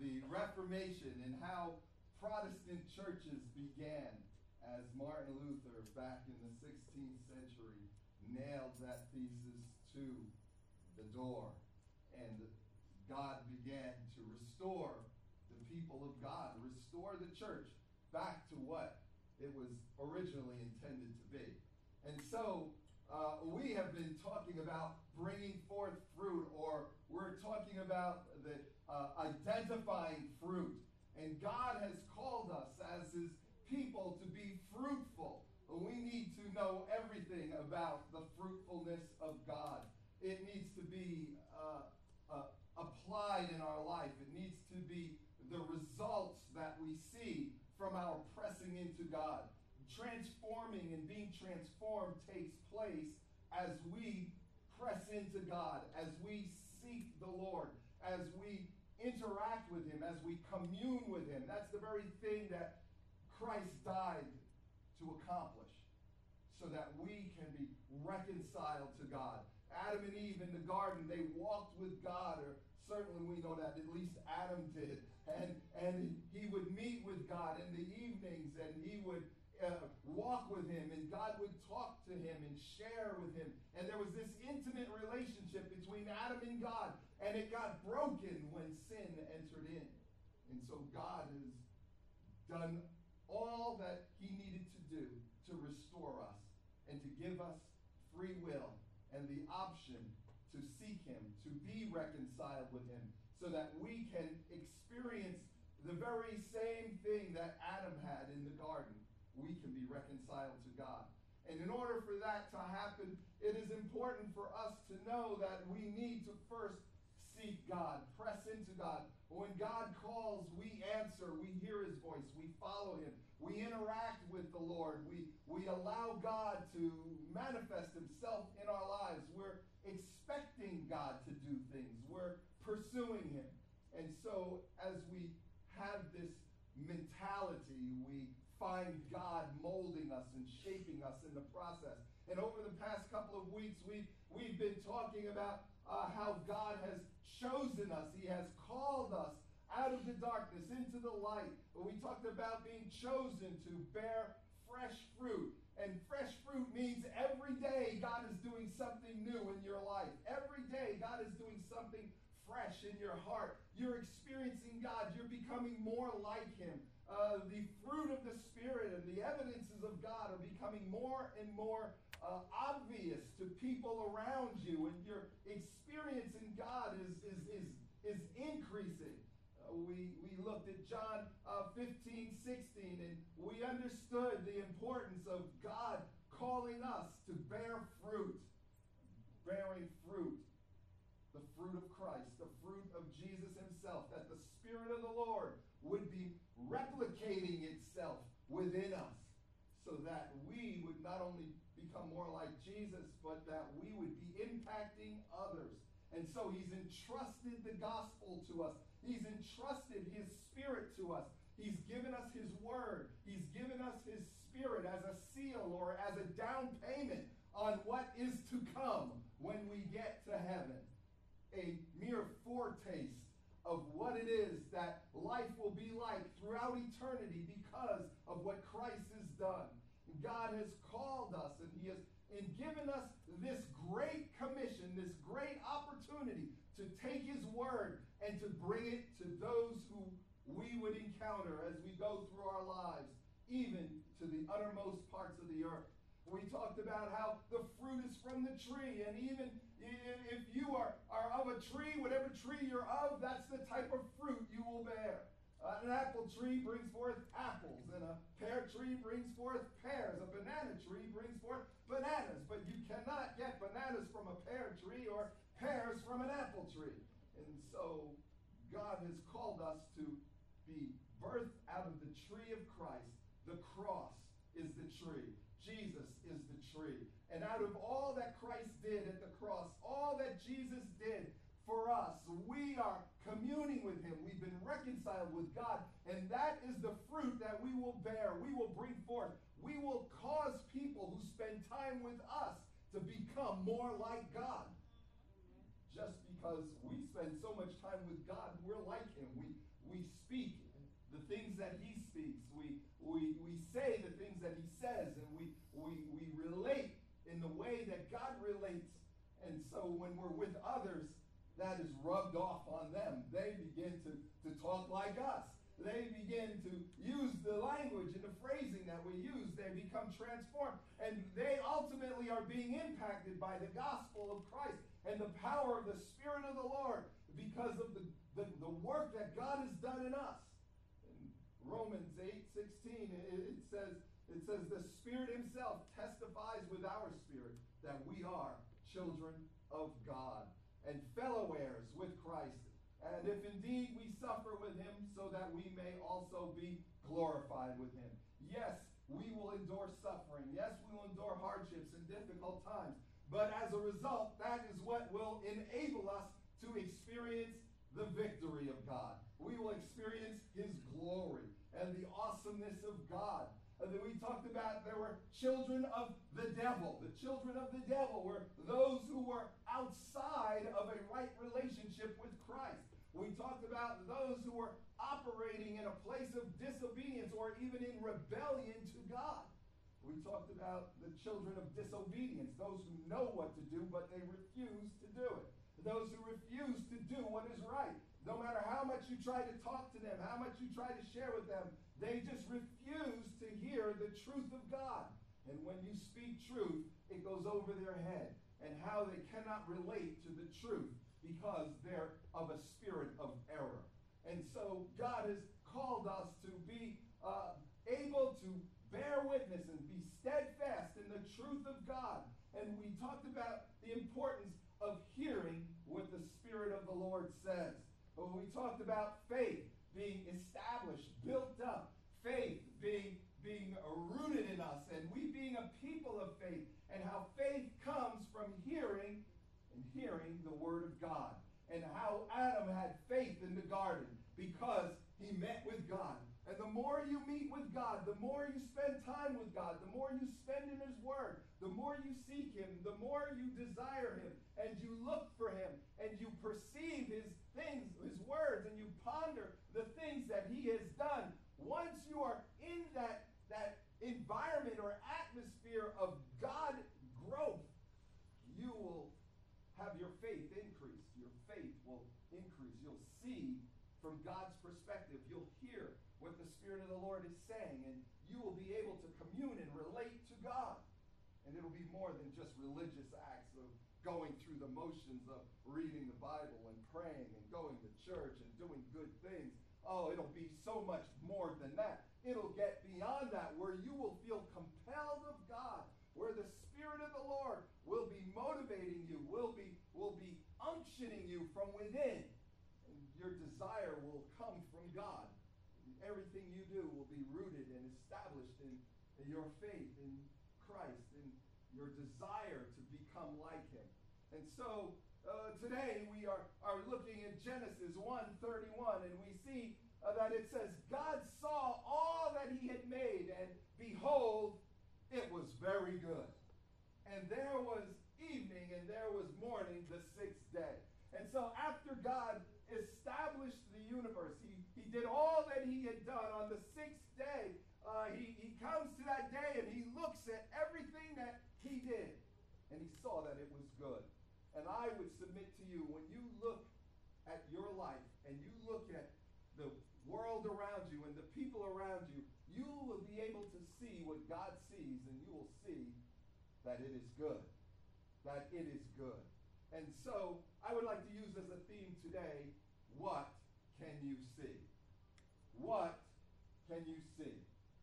the Reformation and how Protestant churches began as Martin Luther back in the 16th century nailed that thesis to the door. And God began to restore the people of God, restore the church back to what it was originally intended to be. And so we have been talking about bringing forth fruit, or we're talking about the identifying fruit. And God has called us as his people to be fruitful. We need to know everything about the fruitfulness of God. It needs to be applied in our life. It needs to be the results that we see from our pressing into God. Transforming and being transformed takes place as we press into God, as we seek the Lord, as we interact with him, as we commune with him. That's the very thing that Christ died to accomplish, so that we can be reconciled to God. Adam and Eve in the garden, they walked with God, or certainly we know that at least Adam did. And he would meet with God in the evenings, and he would walk with him, and God would talk to him and share with him. And there was this intimate relationship between Adam and God, and it got broken when sin entered in. And so God has done all that he needed to do to restore us and to give us free will and the option to seek him, to be reconciled with him, so that we can experience the very same thing that Adam had in the garden. We can be reconciled to God. And in order for that to happen, it is important for us to know that we need to first seek God, press into God. When God calls, we answer, we hear his voice, we follow him, we interact with the Lord, we allow God to manifest himself in our lives. We're expecting God to do things. We're pursuing him. And so as we have this mentality, we find God molding us and shaping us in the process. And over the past couple of weeks, we've been talking about how God has chosen us. He has called us out of the darkness into the light. We talked about being chosen to bear fresh fruit. And fresh fruit means every day God is doing something new in your life. Every day God is doing something fresh in your heart. You're experiencing God. You're becoming more like him. The fruit of the Spirit and the evidences of God are becoming more and more obvious to people around you, and your experience in God is increasing. We looked at John 15:16, and we understood the importance of God calling us to bear fruit, bearing fruit. The fruit of Christ, the fruit of Jesus himself, that the Spirit of the Lord would be replicating itself within us, so that we would not only become more like Jesus, but that we would be impacting others. And so he's entrusted the gospel to us. He's entrusted his Spirit to us. He's given us his word. He's given us his Spirit as a seal or as a down payment on what is to come when we get to heaven. A mere foretaste of what it is that life will be like throughout eternity because of what Christ has done. God has called us, and he has given us this great commission, this great opportunity to take his word and to bring it to those who we would encounter as we go through our lives, even to the uttermost parts of the earth. We talked about how the fruit is from the tree, and even if you are of a tree, whatever tree you're of, that's the type of fruit you will bear. An apple tree brings forth apples, and a pear tree brings forth pears. A banana tree brings forth bananas, but you cannot get bananas from a pear tree or pears from an apple tree. And so God has called us to be birthed out of the tree of Christ. The cross is the tree. Jesus is the tree. And out of all that Christ did at the cross, all that Jesus did for us, we are communing with him. We've been reconciled with God. And that is the fruit that we will bear. We will bring forth. We will cause people who spend time with us to become more like God. Just because we spend so much time with God, we're like him. we speak the things that he speaks. We say the things that he says, and we relate in the way that God relates. And so when we're with others, that is rubbed off on them. They begin to talk like us. They begin to use the language and the phrasing that we use. They become transformed. And they ultimately are being impacted by the gospel of Christ and the power of the Spirit of the Lord because of the work that God has done in us. In Romans 8:16, it says the Spirit himself testifies with our spirit that we are children of God and fellow heirs with Christ. And if indeed we suffer with him, so that we may also be glorified with him. Yes, we will endure suffering. Yes, we will endure hardships and difficult times. But as a result, that is what will enable us to experience the victory of God. We will experience his glory and the awesomeness of God. We talked about there were children of the devil. The children of the devil were those who were outside of a right relationship with Christ. We talked about those who were operating in a place of disobedience or even in rebellion to God. We talked about the children of disobedience, those who know what to do, but they refuse to do it. Those who refuse to do what is right. No matter how much you try to talk to them, how much you try to share with them, they just refuse to hear the truth of God. And when you speak truth, it goes over their head. And how they cannot relate to the truth because they're of a spirit of error. And so God has called us to be able to bear witness and be steadfast in the truth of God. And we talked about the importance of hearing what the Spirit of the Lord says. We talked about faith being established, built up, faith being rooted in us, and we being a people of faith, and how faith comes from hearing and hearing the Word of God, and how Adam had faith in the garden because he met with God. And the more you meet with God, the more you spend time with God, the more you spend in his Word, the more you seek him, the more you desire him, and you look for him, and you perceive his things, his words, and you ponder the things that he has done. Once you are in that environment or atmosphere of God growth, you will have your faith increase. Your faith will increase. You'll see from God's perspective. You'll hear what the Spirit of the Lord is saying, and you will be able to commune and relate to God. And it'll be more than just religious acts of going through the motions of reading the Bible and praying and going to church and doing good things. Oh, it'll be so much more than that. It'll get beyond that, where you will feel compelled of God, where the Spirit of the Lord will be motivating you, will be unctioning you from within. And your desire will come from God. Everything you do will be rooted and established in your faith in Christ and your desire to become like him. And so today we are looking at Genesis 1:31, and we see that it says, God saw all that he had made, and behold, it was very good. And there was evening, and there was morning, the sixth day. And so after God established the universe, he did all that he had done on the sixth day. He comes to that day, and he looks at everything that he did, and he saw that it was good. And I would submit to you, when you look at your life, and you look at the world around you and the people around you, you will be able to see what God sees, and you will see that it is good. That it is good. And so I would like to use as a theme today, what can you see? What can you see?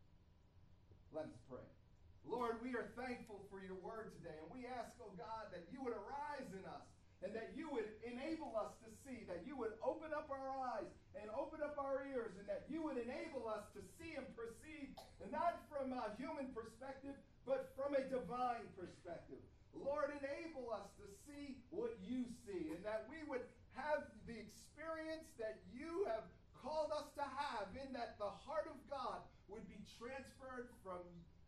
Let us pray. Lord, we are thankful for your word today, and we ask, oh God, that you would arise in us, and that you would enable us to see, that you would open up our eyes and open up our ears, and that you would enable us to see and perceive, and not from a human perspective, but from a divine perspective. Lord, enable us to see what you see, and that we would have the experience that you have called us to have, in that the heart of God would be transferred from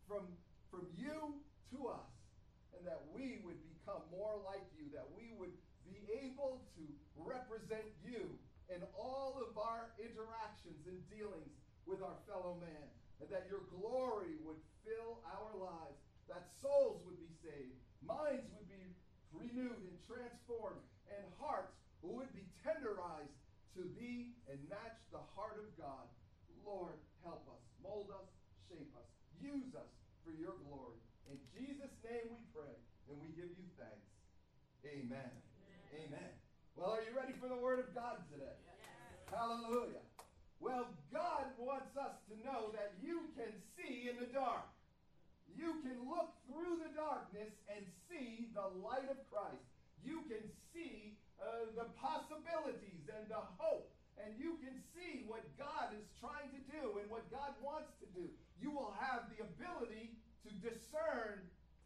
you to us, and that we would become more like you, that we would be able to represent you in all of our interactions and dealings with our fellow man, and that your glory would fill our lives, that souls would be saved, minds would be renewed and transformed, and hearts would be tenderized to be and match the heart of God. Lord, help us, mold us, shape us, use us for your glory. In Jesus' name we pray, and we give you thanks. Amen. Amen. Well, are you ready for the word of God today? Yes. Hallelujah. Well, God wants us to know that you can see in the dark. You can look through the darkness and see the light of Christ. You can see the possibilities and the hope. And you can see what God is trying to do and what God wants to do. You will have the ability to discern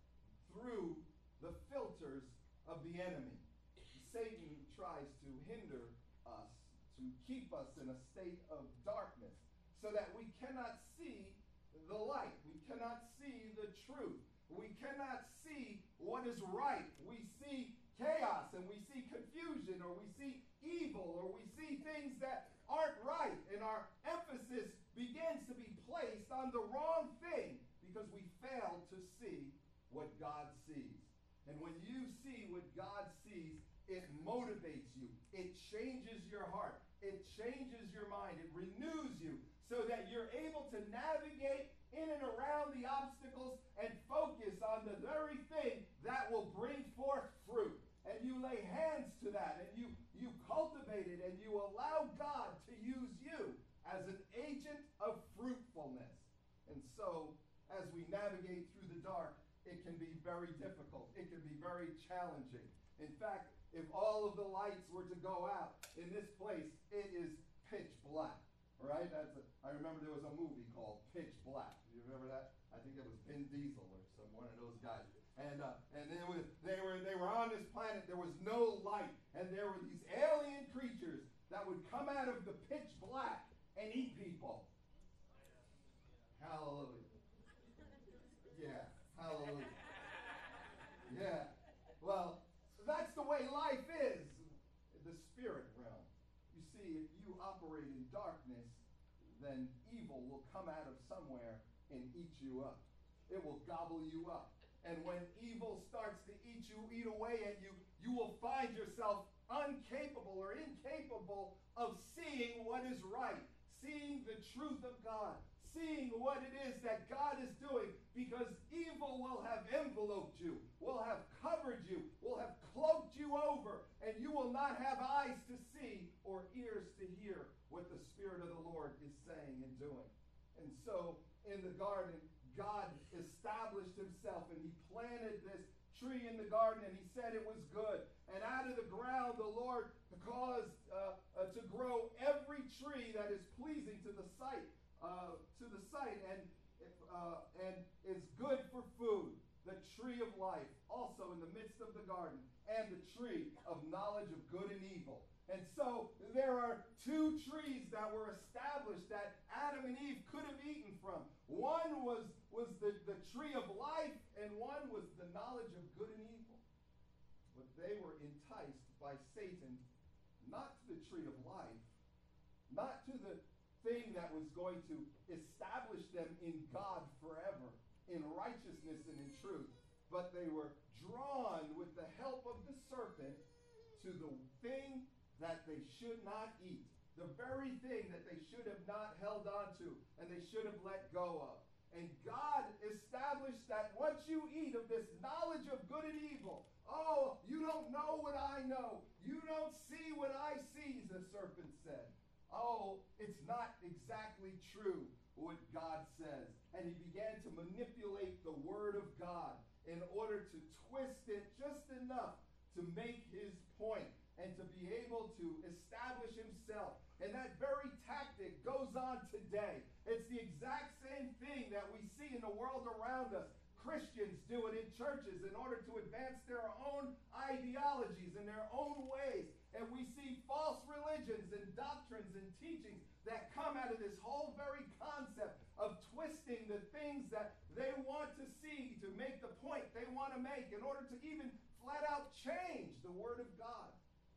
through the filters of the enemy. Satan tries to hinder us, to keep us in a state of darkness, so that we cannot see the light. We cannot see the truth. We cannot see what is right. We see chaos and we see confusion, or we see evil, or we see things that aren't right, and our emphasis begins to be placed on the wrong thing because we fail to see what God sees. And when you see what God sees, it motivates you. It changes your heart. It changes your mind. It renews you so that you're able to navigate in and around the obstacles and focus on the very thing that will bring forth fruit. And you lay hands to that, and you cultivate it, and you allow God to use you as an agent of fruitfulness. And so, as we navigate through the dark, it can be very difficult. It can be very challenging. In fact, if all of the lights were to go out in this place, it is pitch black, right? I remember there was a movie called Pitch Black. Do you remember that? I think it was Vin Diesel or one of those guys. And they were on this planet. There was no light, and there were these alien creatures that would come out of the pitch black and eat people. Hallelujah. Yeah, hallelujah. Yeah. Well, that's the way life is in the spirit realm. You see, if you operate in darkness, then evil will come out of somewhere and eat you up. It will gobble you up. And when evil starts to eat away at you, you will find yourself incapable of seeing what is right, seeing the truth of God, seeing what it is that God is doing, because evil will have enveloped you, will have covered you, will have cloaked you over, and you will not have eyes to see or ears to hear what the Spirit of the Lord is saying and doing. And so, in the garden, God established himself, and he planted this tree in the garden, and he said it was good. And out of the ground, the Lord caused to grow every tree that is pleasing to the sight, and is good for food. The tree of life, also in the midst of the garden, and the tree of knowledge of good and evil. And so there are two trees that were established that Adam and Eve could have eaten from. One was the tree of life, and one was the knowledge of good and evil. But they were enticed by Satan, not to the tree of life, not to the thing that was going to establish them in God forever, in righteousness and in truth, but they were drawn with the help of the serpent to the thing that they should not eat, the very thing that they should have not held on to and they should have let go of. And God established that once you eat of this knowledge of good and evil, oh, you don't know what I know. You don't see what I see, the serpent said. Oh, it's not exactly true what God says. And he began to manipulate the word of God in order to twist it just enough to make his point and to be able to establish himself. And that very tactic goes on today. It's the exact same thing that we see in the world around us. Christians do it in churches in order to advance their own ideologies and their own ways. And we see false religions and doctrines and teachings that come out of this whole very concept of twisting the things that they want to see to make the point they want to make in order to even flat out change the Word of God.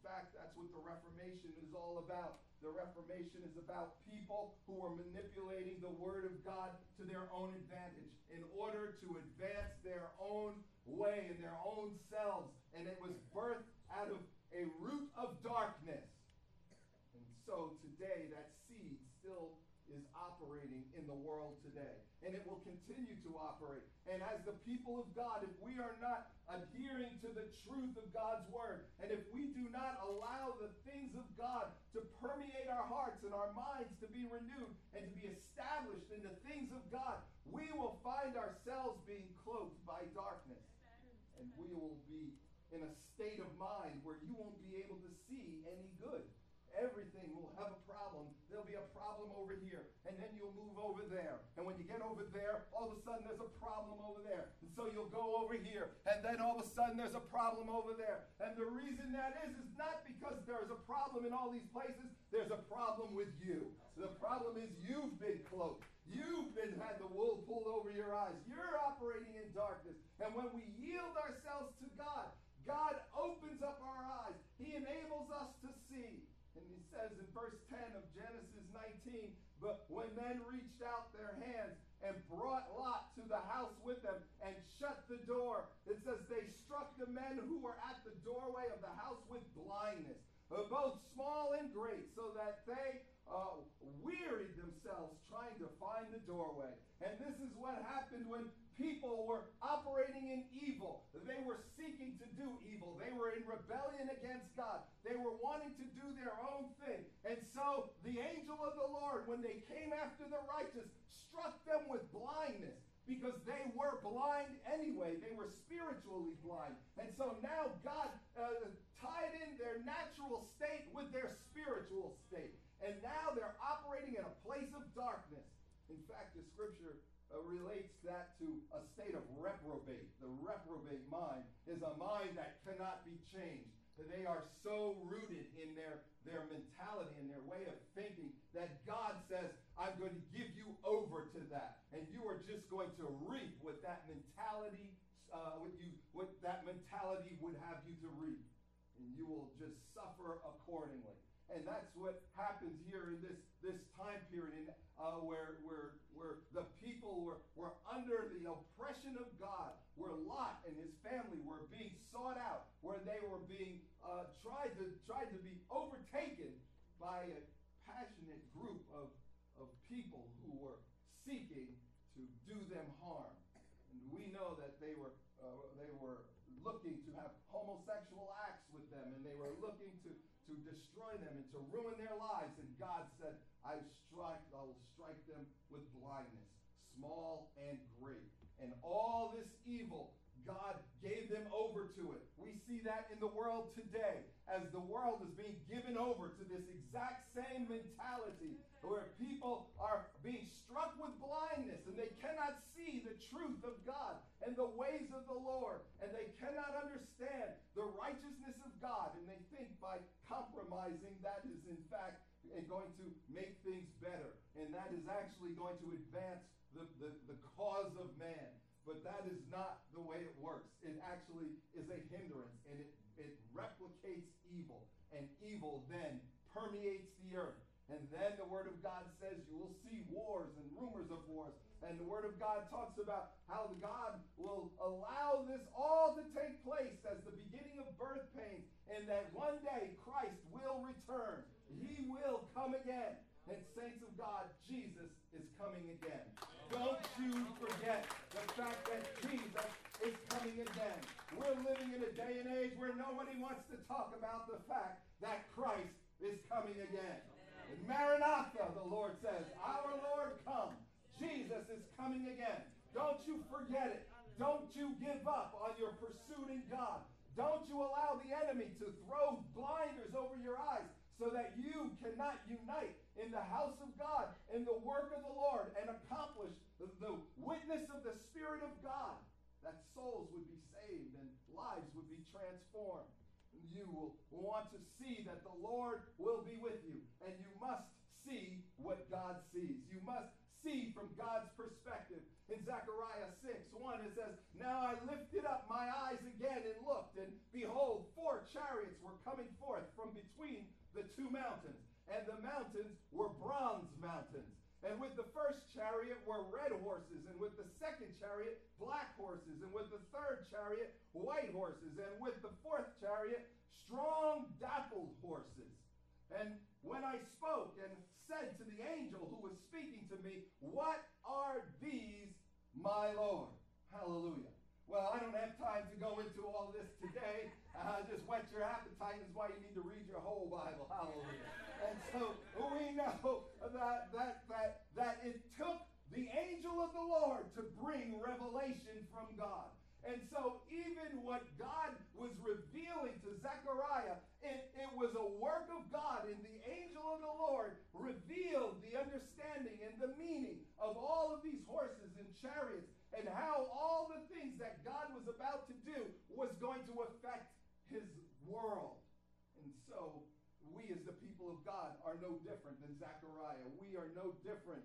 fact, that's what the Reformation is all about. The Reformation is about people who are manipulating the Word of God to their own advantage in order to advance their own way and their own selves. And it was birthed out of a root of darkness. And so today, that seed still is operating in the world today. And it will continue to operate. And as the people of God, if we are not adhering to the truth of God's word, and if we do not allow the things of God to permeate our hearts and our minds to be renewed and to be established in the things of God, we will find ourselves being cloaked by darkness. And we will be in a state of mind where you won't be able to see any good. Everything will have a problem. There'll be a problem over here, and then you'll move over there. And when you get over there, all of a sudden there's a problem over there. And so you'll go over here, and then all of a sudden there's a problem over there. And the reason that is not because there's a problem in all these places. There's a problem with you. The problem is you've been cloaked. You've had the wool pulled over your eyes. You're operating in darkness. And when we yield ourselves to God, God opens up our eyes. He enables us to see. And he says in verse 10 of Genesis 19, but when men reached out their hands and brought Lot to the house with them and shut the door, it says they struck the men who were at the doorway of the house with blindness, both small and great, so that they wearied themselves trying to find the doorway. And this is what happened when people were operating in evil. They were seeking to do evil. They were in rebellion against God. They were wanting to do their own thing. And so the angel of the Lord, when they came after the righteous, struck them with blindness, because they were blind anyway. They were spiritually blind. And so now God tied in their natural state with their spiritual state. And now they're operating in a place of darkness. In fact, the scripture relates that to a state of reprobate. The reprobate mind is a mind that cannot be changed. They are so rooted in their mentality and their way of thinking that God says, I'm going to give you over to that. And you are just going to reap what that mentality what that mentality would have you to reap. And you will just suffer accordingly. And that's what happens here in this time period where the people were under the oppression of God, where Lot and his family were being sought out, where they were being tried to be overtaken by a passionate group of people who were seeking to do them harm. And we know that they were looking to have homosexual acts with them, and they were looking to destroy them and to ruin their lives. And God said, I will strike them with blindness, small and great. And all this evil, God gave them over to it. We see that in the world today, as the world is being given over to this exact same mentality, where people are being struck with blindness and they cannot see the truth of God and the ways of the Lord, and they cannot understand the righteousness of God, and they think by compromising that is in fact going to make things better, and that is actually going to advance the cause of man. But that is not the way it works. It actually is a hindrance, and it replicates evil, and evil then permeates the earth. And then the Word of God says you will see wars and rumors of wars. And the Word of God talks about how God will allow this all to take place as the beginning of birth pains, and that one day Christ will return. He will come again. And saints of God, Jesus is coming again. Don't you forget the fact that Jesus is coming again. We're living in a day and age where nobody wants to talk about the fact that Christ is coming again. And Maranatha, the Lord says, our Lord come. Jesus is coming again. Don't you forget it. Don't you give up on your pursuit in God. Don't you allow the enemy to throw blinders over your eyes so that you cannot unite in the house of God, in the work of the Lord, and accomplish the witness of the Spirit of God, that souls would be saved and lives would be transformed. You will want to see that the Lord will be with you, and you must see what God sees. You must see from God's perspective. In Zechariah 6:1, it says, now I lifted up my eyes again and looked, and behold, 4 chariots were coming forth from between the two mountains, and the mountains were bronze mountains. And with the first chariot were red horses, and with the second chariot black horses, and with the third chariot white horses, and with the fourth chariot strong dappled horses. And when I spoke and said to the angel who was speaking to me, "What are these, my Lord?" Hallelujah. Well, I don't have time to go into all this today. Just whet your appetite is why you need to read your whole Bible. Hallelujah. And so we know that it took the angel of the Lord to bring revelation from God. And so even what God was revealing to Zechariah, it was a work of God. And the angel of the Lord revealed the understanding and the meaning of all of these horses and chariots, and how all the things that God was about to do was going to affect his world. And so we as the people of God are no different than Zechariah. We are no different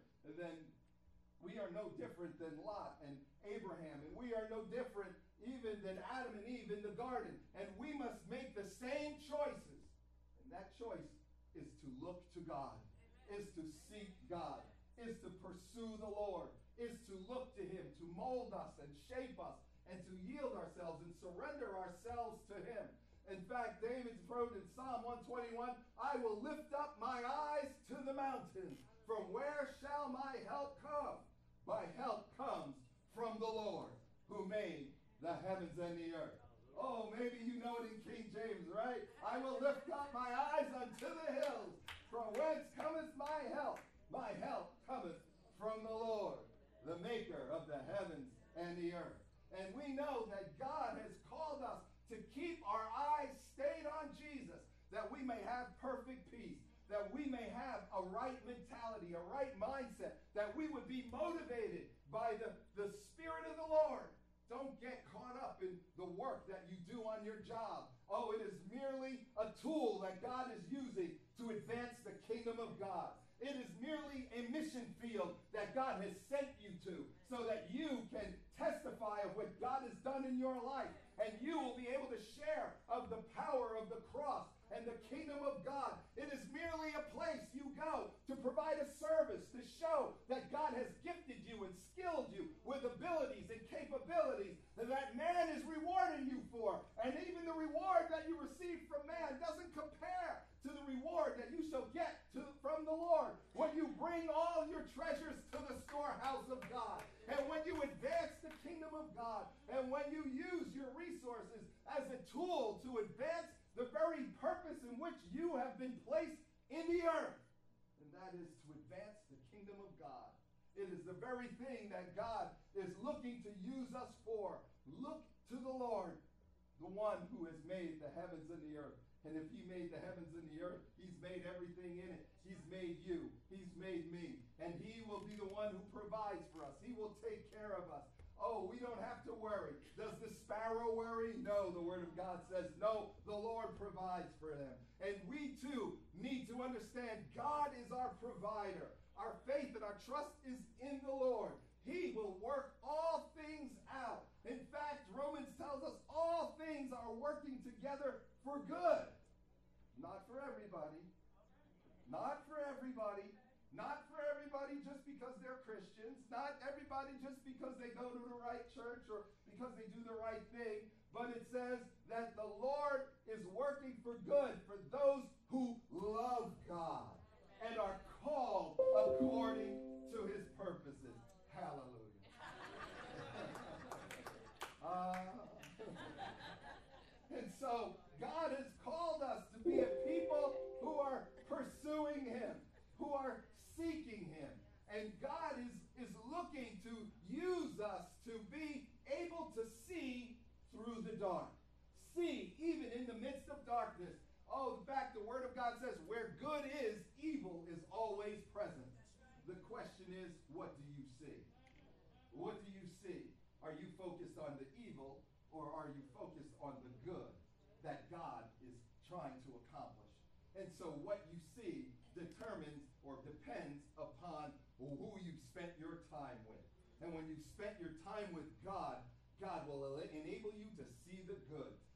than Lot and Abraham. And we are no different even than Adam and Eve in the garden. And we must make the same choices. And that choice is to look to God, is to seek God, is to pursue the Lord, is to look to him, to mold us and shape us, and to yield ourselves and surrender ourselves to him. In fact, David wrote in Psalm 121, "I will lift up my eyes to the mountains. From where shall my help come? My help comes from the Lord who made the heavens and the earth." Oh, maybe you know it in King James, right? "I will lift up my eyes unto the hills. From whence cometh my help? My help cometh from the Lord, the maker of the heavens and the earth." And we know that God has called us to keep our eyes stayed on Jesus, that we may have perfect peace, that we may have a right mentality, a right mindset, that we would be motivated by the Spirit of the Lord. Don't get caught up in the work that you do on your job. Oh, it is merely a tool that God is using to advance the kingdom of God. It is merely a mission field that God has sent you to so that you can testify of what God has done in your life. And you will be able to share of the power of the cross and the kingdom of God. It is merely a place you go to provide a service to show that God has gifted you and skilled you with abilities and capabilities that man is rewarding you for. And even the reward that you receive from man doesn't compare to the reward that you shall get from the Lord when you bring all your treasures to the storehouse of God, and when you advance the kingdom of God, and when you use your resources as a tool to advance the very purpose in which you have been placed in the earth, and that is to advance the kingdom of God. It is the very thing that God is looking to use us for. Look to the Lord, the one who has made the heavens and the earth. And if he made the heavens and the earth, he's made everything in it. He's made you. He's made me. And he will be the one who provides for us. He will take care of us. Oh, we don't have to worry. Does the sparrow worry? No, the word of God says, no, the Lord provides for them. And we too need to understand God is our provider. Our faith and our trust is in the Lord. He will work all things out. In fact, Romans tells us all things are working together for good. Not for everybody. Not for everybody. Not for everybody just because they're Christians. Not everybody just because they go to the right church or because they do the right thing. But it says that the Lord is working for good for those who love God and are called according to his purposes. Hallelujah. And so God has called us to be a people who are pursuing him, who are seeking him. And God is looking to use us to be able to see through the dark. See, even in the midst of darkness. Oh, in fact, the word of God says, where good is, evil is always present. The question is, what do you see? What do you see? Are you focused on the evil, or are you focused on the good that God is trying to accomplish? And so what you see determines or depends upon who you've spent your time with. And when you've spent your time with God, God will enable you to see the good.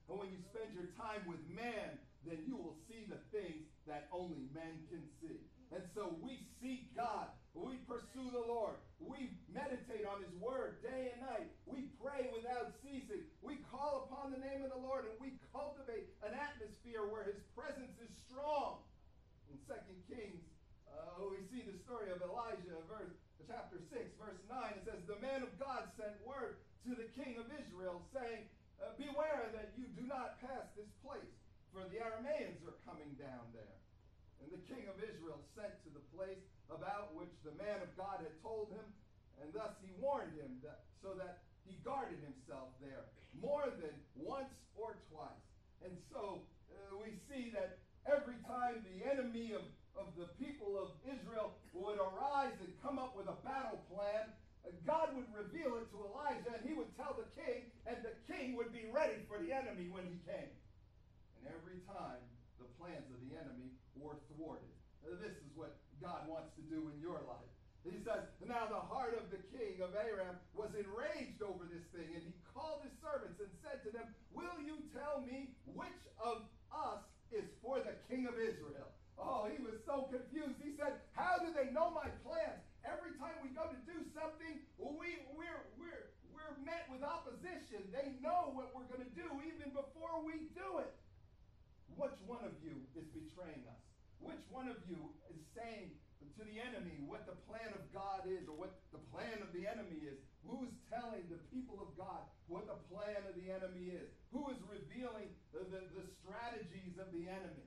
And when you spend your time with man, then you will see the things that only men can see. And so we seek God. We pursue the Lord. We meditate on his word day and night. We pray without ceasing. We call upon the name of the Lord, and we cultivate an atmosphere where his presence is strong. In 2 Kings, we see the story of Elijah, chapter 6, verse 9. It says, the man of God sent word to the king of Israel, saying, beware that you do not pass this place, for the Arameans are coming down there. And the king of Israel sent to the place about which the man of God had told him, and thus he warned him so that he guarded himself there more than once or twice. And so we see that every time the enemy of the people of Israel would arise and come up with a battle plan, God would reveal it to Elijah, and he would tell the king, and the king would be ready for the enemy when he came. And every time, the plans of the enemy were thwarted. This is what God wants to do in your life. He says, now the heart of the king of Aram was enraged over this thing, and he called his servants and said to them, will you tell me which of us is for the king of Israel? Oh, he was so confused. He said, how do they know my plans? Every time we go to do something, we're met with opposition. They know what we're going to do even before we do it. Which one of you is betraying us? Which one of you is saying to the enemy what the plan of God is, or what the plan of the enemy is? Who's telling the people of God what the plan of the enemy is? Who is revealing the strategies of the enemy?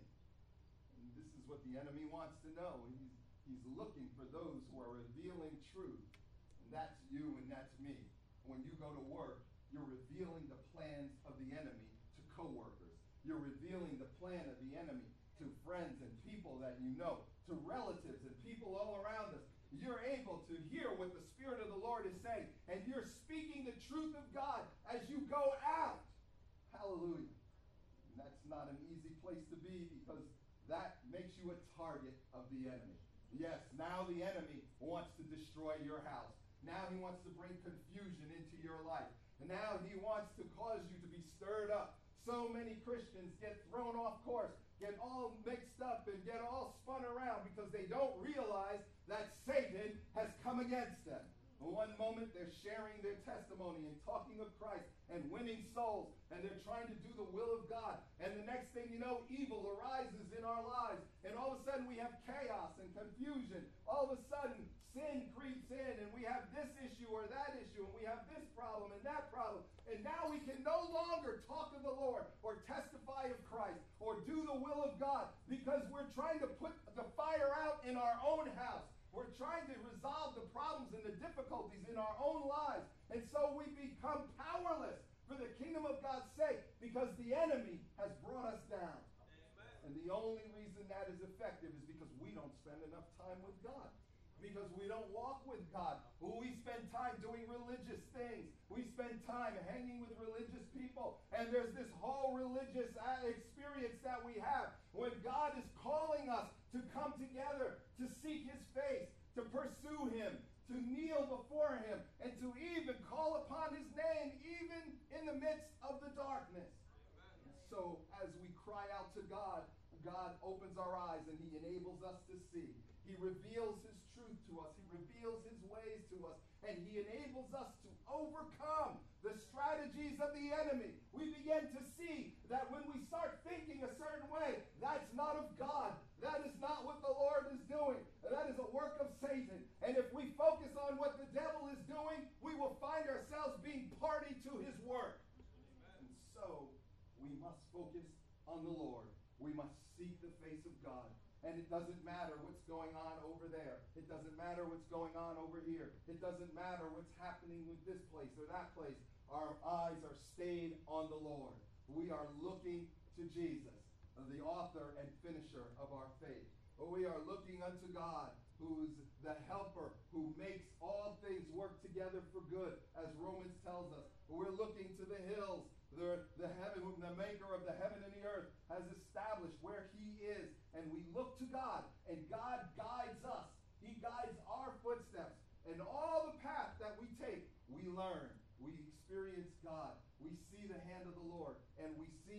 And this is what the enemy wants to know. He's looking for those who are revealing truth. And that's you and that's me. When you go to work, you're revealing the plans of the enemy to coworkers. You're revealing the plan of the enemy to friends and people that you know, to relatives and people all around us. You're able to hear what the Spirit of the Lord is saying, and you're speaking the truth of God as you go out. Hallelujah. And that's not an easy place to be, because that makes you a target of the enemy. Yes, now the enemy wants to destroy your house. Now he wants to bring confusion into your life. And now he wants to cause you to be stirred up. So many Christians get thrown off course, get all mixed up, and get all spun around because they don't realize that Satan has come against them. One moment they're sharing their testimony and talking of Christ and winning souls, and they're trying to do the will of God. And the next thing you know, evil arises in our lives. And all of a sudden we have chaos and confusion. All of a sudden sin creeps in, and we have this issue or that issue, and we have this problem and that problem. And now we can no longer talk of the Lord or testify of Christ or do the will of God, because we're trying to put the fire out in our own house. We're trying to resolve the problems and the difficulties in our own lives. And so we become powerless for the kingdom of God's sake, because the enemy has brought us down. Amen. And the only reason that is effective is because we don't spend enough time with God. Because we don't walk with God. We spend time doing religious things. We spend time hanging with religious people. And there's this whole religious experience that we have when God is calling us to come together, to seek his face, to pursue him, to kneel before him, and to even call upon his name even in the midst of the darkness. And so as we cry out to God, God opens our eyes and he enables us to see. He reveals his truth to us. He reveals his ways to us. And he enables us to overcome the strategies of the enemy. We begin to see that when we start thinking a certain way, that's not of God. That is not what the Lord is doing. That is a work of Satan. And if we focus on what the devil is doing, we will find ourselves being party to his work. Amen. And so we must focus on the Lord. We must seek the face of God. And it doesn't matter what's going on over there. It doesn't matter what's going on over here. It doesn't matter what's happening with this place or that place. Our eyes are stayed on the Lord. We are looking to Jesus, the author and finisher of our faith. We are looking unto God, who's the helper, who makes all things work together for good, as Romans tells us. We're looking to the hills. The heaven, the maker of the heaven and the earth, has established where he is. And we look to God, and God guides us. He guides our footsteps. And all the path that we take, we learn. We experience God. We see the hand of the Lord. And we see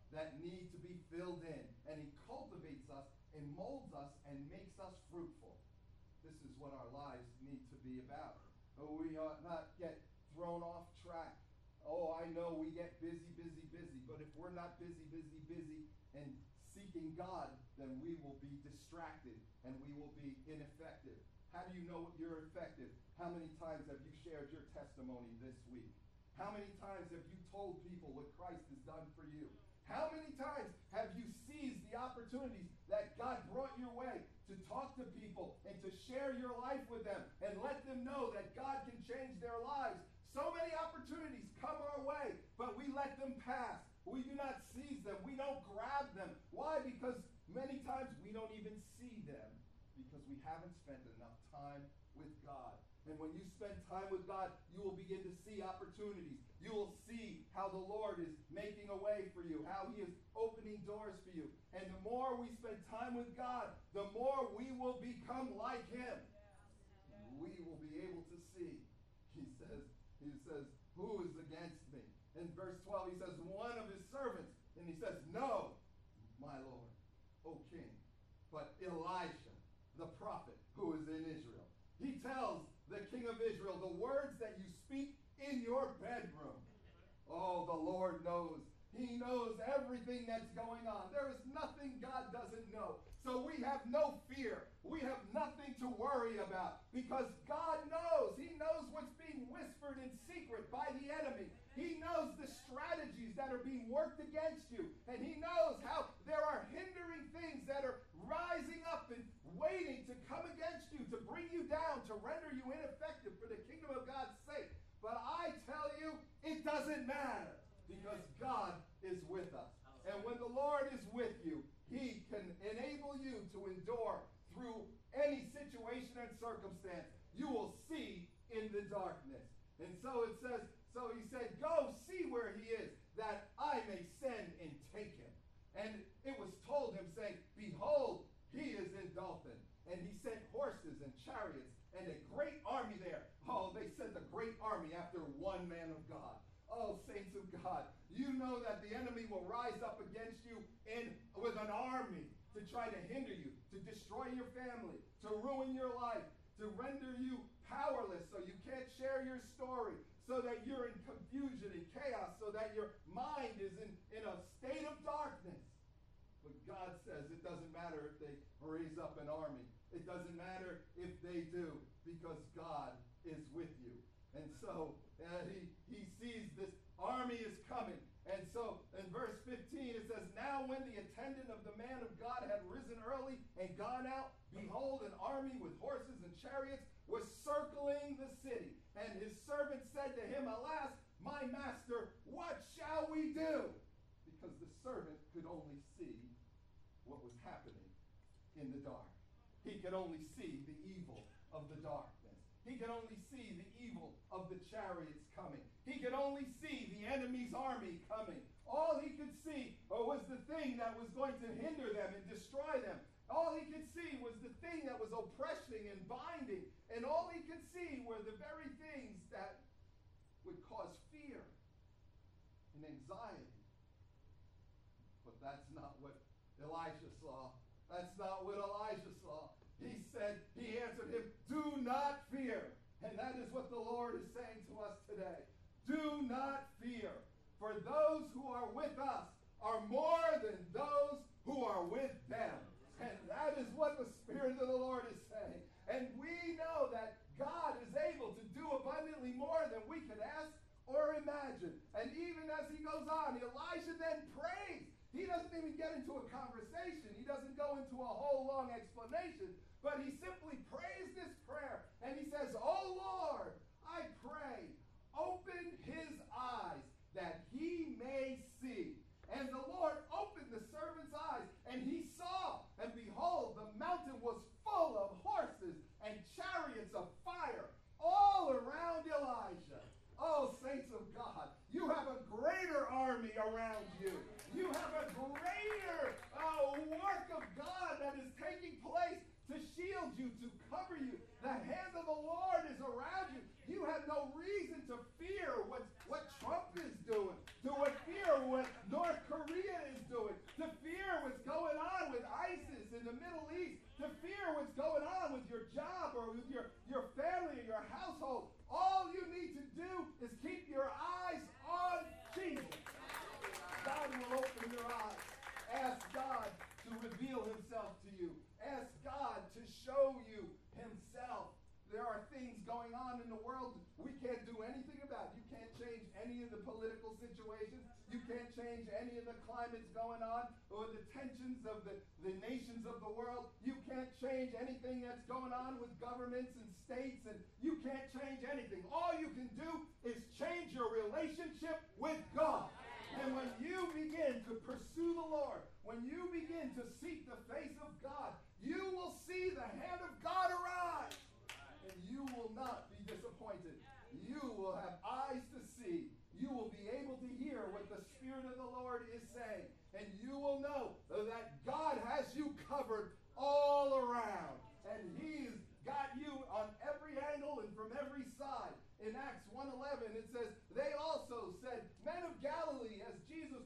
that need to be filled in. And he cultivates us and molds us and makes us fruitful. This is what our lives need to be about. We ought not get thrown off track. Oh, I know we get busy. But if we're not busy and seeking God, then we will be distracted and we will be ineffective. How do you know you're effective? How many times have you shared your testimony this week? How many times have you told people what Christ has done for you? How many times have you seized the opportunities that God brought your way to talk to people and to share your life with them and let them know that God can change their lives? So many opportunities come our way, but we let them pass. We do not seize them. We don't grab them. Why? Because many times we don't even see them because we haven't spent enough time with God. And when you spend time with God, you will begin to see opportunities. You will see how the Lord is making a way for you, how he is opening doors for you. And the more we spend time with God, the more we will become like him. We will be able to see. He says, who is against me? In verse 12, he says, one of his servants. And he says, no, my Lord, O king, but Elisha, the prophet who is in Israel. He tells the king of Israel, the words that you speak in your bedroom. Oh, the Lord knows. He knows everything that's going on. There is nothing God doesn't know. So we have no fear. We have nothing to worry about because God knows. He knows what's being whispered in secret by the enemy. He knows the strategies that are being worked against you. And he knows how there are hindering things that are rising up and waiting to come against you, to bring you down, to render you ineffective for the kingdom of God's sake. But I tell you, it doesn't matter because God is with us. And when the Lord is with you, he can enable you to endure through any situation and circumstance. You will see in the darkness. And so it says, so he said, go see where he is, that I may send and take him. And it was told him, saying, behold, he is in Dothan. And he sent horses and chariots and a great army there. Oh, they sent a great army after one man of God. Oh, saints of God, you know that the enemy will rise up against you with an army to try to hinder you, to destroy your family, to ruin your life, to render you powerless so you can't share your story, so that you're in confusion and chaos, so that your mind is in a state of darkness. But God says it doesn't matter if they raise up an army. It doesn't matter if they do, because God is with you. And so he sees this army is coming. And so in verse 15 it says, now when the attendant of the man of God had risen early and gone out, behold, an army with horses and chariots was circling the city. And his servant said to him, alas, my master, what shall we do? Because the servant could only see what was happening in the dark. He could only see the evil of the darkness. He could only see the evil of the chariots coming. He could only see the enemy's army coming. All he could see was the thing that was going to hinder them and destroy them. All he could see was the thing that was oppressing and binding. And all he could see were the very things that would cause fear and anxiety. But that's not what Elisha saw. That's not what Elijah saw. He answered him, do not fear. And that is what the Lord is saying to us today. Do not fear, for those who are with us are more than those who are with them. And that is what the Spirit of the Lord is saying. And we know that God is able to do abundantly more than we could ask or imagine. And even as he goes on, Elijah then prays. He doesn't even get into a conversation. He doesn't go into a whole long explanation. But he simply prays this prayer. And he says, oh Lord, I pray, open his eyes that he may see. And the Lord opened the servant's eyes, and he saw. And behold, the mountain was full of horses and chariots of fire all around Elijah. Oh, saints of God, you have a greater army around you. You have a greater work of God that is taking place to shield you, to cover you. The hand of the Lord is keep your eyes on Jesus. God will open your eyes. Ask God to reveal himself to you. Ask God to show you himself. There are things going on in the world we can't do anything about. You can't change any of the political situations. You can't change any of the climates going on or the tensions of the nations of the world. You can't change anything that's going on with governments and states, and you can't change anything. All you can do is change your relationship with God. And when you begin to pursue the Lord, when you begin to seek the face of God, you will see the hand of God arise. And you will not be disappointed. You will have eyes to see. You will be able to hear what the Spirit of the Lord is saying. And you will know that God has you covered all around. And he's got you on every angle and from every side. In Acts 1:11, it says, they also said, men of Galilee, as Jesus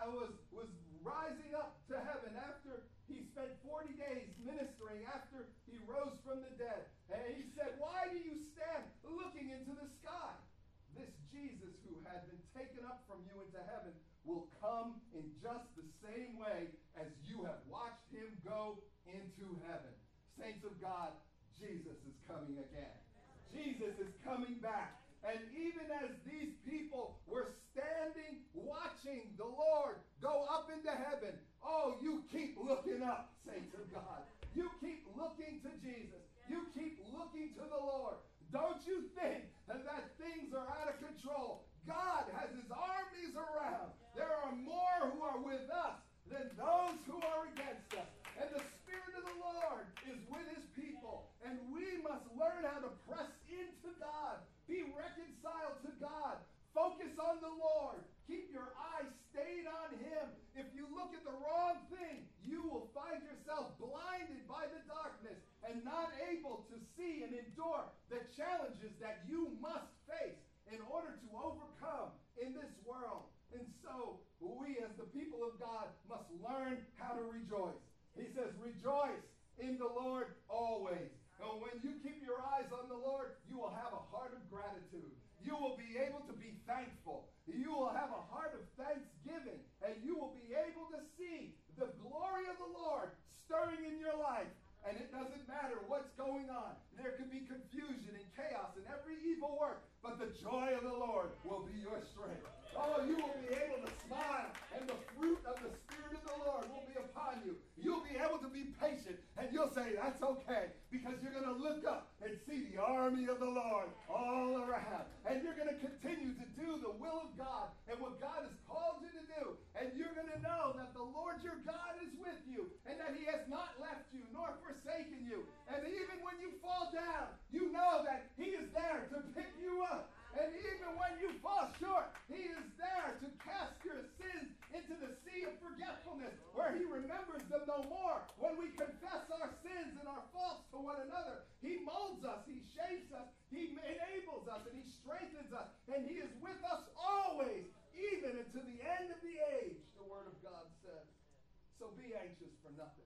was rising up to heaven after he spent 40 days ministering, after he rose from the dead. And he said, why do you stand looking into the sky? This Jesus who had been taken up from you into heaven will come in just the same way as you have watched him go into heaven. Saints of God, Jesus is coming again. Jesus is coming back. And even as these people were standing, watching the Lord go up into heaven, oh, you keep looking up, saints of God. You keep looking to Jesus. You keep looking to the Lord. Don't you think that things are out of control? God has his armies around. There are more who are with us than those who are against us. And the Spirit of the Lord is with his people. And we must learn how to press into God. Be reconciled to God. Focus on the Lord. Keep your eyes stayed on him. If you look at the wrong thing, you will find yourself blinded by the darkness and not able to see and endure the challenges that you must face in order to overcome in this world. And so we as the people of God must learn how to rejoice. He says, rejoice in the Lord always. And when you keep your eyes on the Lord, you will have a heart of gratitude. You will be able to be thankful. You will have a heart of thanksgiving. And you will be able to see the glory of the Lord stirring in your life. And it doesn't matter what's going on. There could be confusion and chaos and every evil work. But the joy of the Lord will be your strength. Oh, you will be able to smile. And the fruit of the Spirit of the Lord will be upon you. You'll be able to be patient. And you'll say, that's okay. Because you're going to look up and see the army of the Lord all around. And you're going to continue to do the will of God and what God has called you to do. And you're going to know that the Lord your God is with you and that he has not left you nor forsaken you. And even when you fall down, you know that he is there to pick you up. And even when you fall short, he is there to cast your sins into the sea of forgetfulness, where he remembers them no more. When we confess our sins and our faults to one another, he molds us, he shapes us, he enables us, and he strengthens us. And he is with us always, even unto the end of the age, the word of God says. So be anxious for nothing,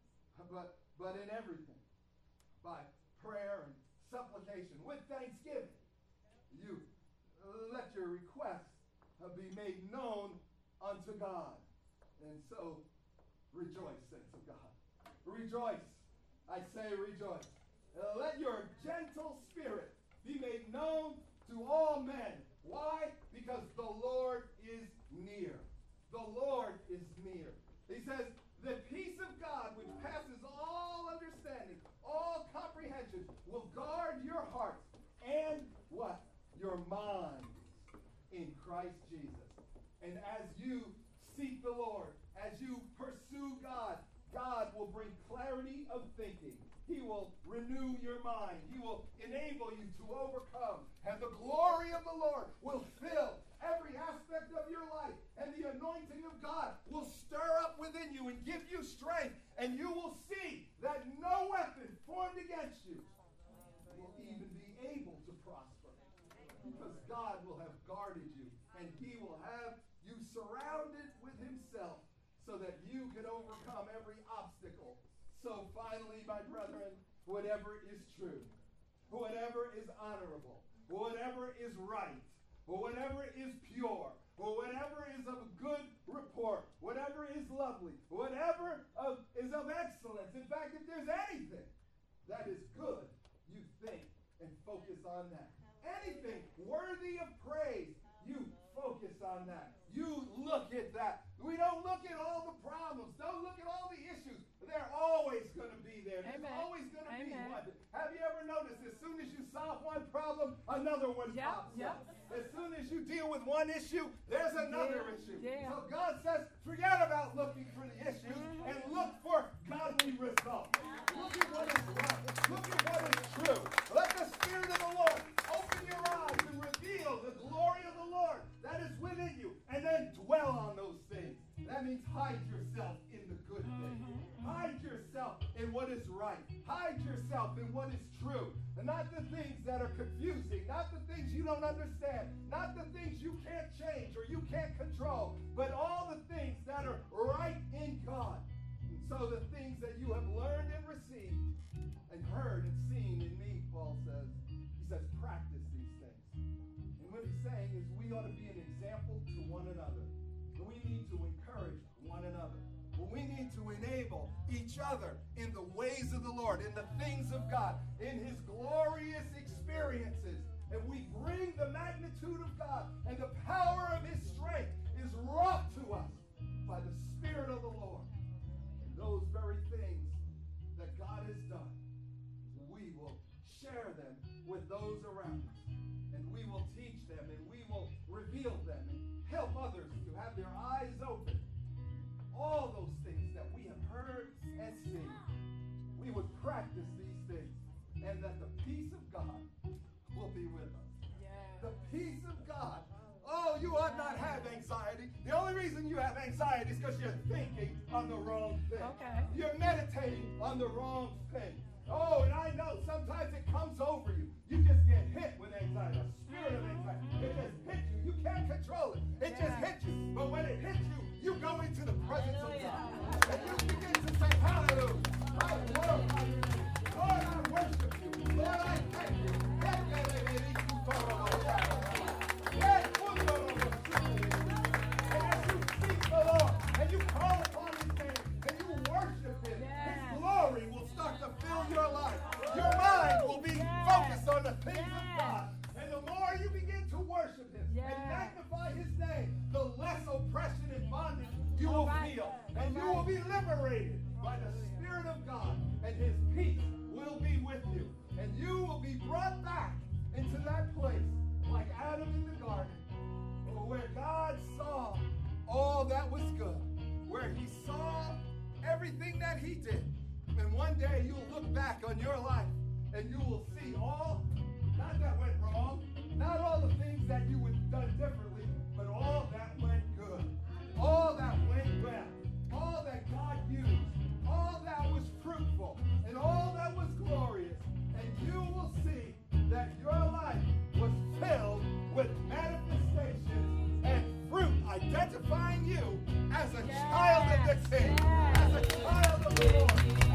but in everything, by prayer and supplication, with thanksgiving, you let your requests be made known unto God. And so rejoice, saints of God. Rejoice. I say rejoice. Let your gentle spirit be made known to all men. Why? Because the Lord is near. The Lord is near. He says, the peace of God, which passes all understanding, all comprehension, will guard your hearts and what? Your minds in Christ Jesus. And as you seek the Lord, as you pursue God, God will bring clarity of thinking. He will renew your mind. He will enable you to overcome. And the glory of the Lord will fill every aspect of your life. And the anointing of God will stir up within you and give you strength. And you will see that no weapon formed against you will even be able to prosper. Because God will have guarded you, and he will have you surrounded with himself so that you can overcome every obstacle. So finally, my brethren, whatever is true, whatever is honorable, whatever is right, or whatever is pure, or whatever is of good report, whatever is lovely, whatever is of excellence. In fact, if there's anything that is good, you think and focus on that. Anything worthy of praise, you focus on that. You look at that. We don't look at all the problems. Don't look at all the issues. They're always going to be there. There's always going to be one. Have you ever noticed as soon as you solve one problem, another one pops up? As soon as you deal with one issue, there's another issue. So God says, forget about looking for the issues and look for godly results. Look at what is right. Look at what is true. Let the Spirit of the Lord open your eyes and reveal the glory of the Lord that is within you, and then dwell on those things. That means hide yourself in the good things. Hide yourself in what is right. Hide yourself in what is true. And not the things that are confusing, not the things you don't understand, not the things you can't change or you can't control, but all the things that are right in God. And so the things that you have learned and received and heard and seen in me, Paul says, he says, practice these things. And what he's saying is we ought to be an example to one another. We need to encourage one another. We need to enable each other in the ways of the Lord, in the things of God, in his glorious experiences. And we bring the magnitude of God, and the power of his strength is wrought to us by the Spirit of the Lord. And those very things that God has done, we will share them with those around us. And we will teach them, and we will reveal them, and help others to have their eyes open. All those things that we have heard and seen, we would practice these things, and that the peace of God will be with us. The peace of God. Oh, you ought not have anxiety. The only reason you have anxiety is because you're thinking on the wrong thing. You're meditating on the wrong thing. Oh, and I know sometimes it comes over you. You just get hit with anxiety, a spirit of anxiety. It just hits you. You can't control it. It just hits you. But when it hits you, you go into the presence of God. And you begin to say, hallelujah. I glorify you. Lord, I worship you. Lord, I thank you. And as you seek the Lord, and you call upon his name, and you worship him, his glory will start to fill your life. Your mind will be focused on the things of God. And the more you begin to worship him and magnify his name, the less oppression and bondage you will feel. And you will be liberated by the Spirit of God. And his peace will be with you. And you will be brought back into that place like Adam in the garden, where God saw all that was good, where he saw everything that he did. And one day you'll look back on your life and you will see all, not that went wrong, not all the things that you would have done differently, but all that went good, all that went well, all that God used, all that was fruitful, and all that was glorious. And you will see that your life was filled with manifestations and fruit, identifying you as a child of the King.